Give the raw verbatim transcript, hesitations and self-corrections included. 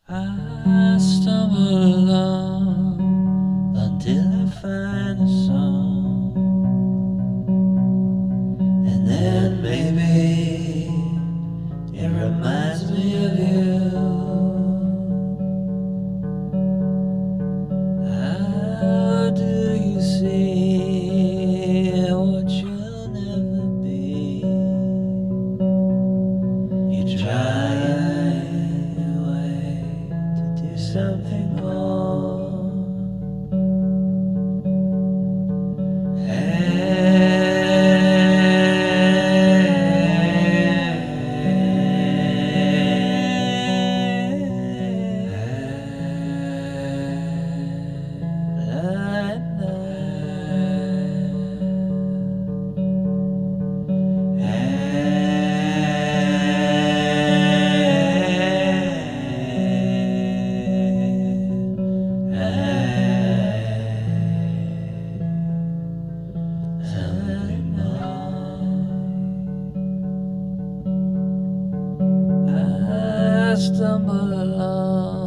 I stumble along until I find a song, and then maybe it reminds me of you. How do you see what you'll never be? You try your way to do something more. I stumble along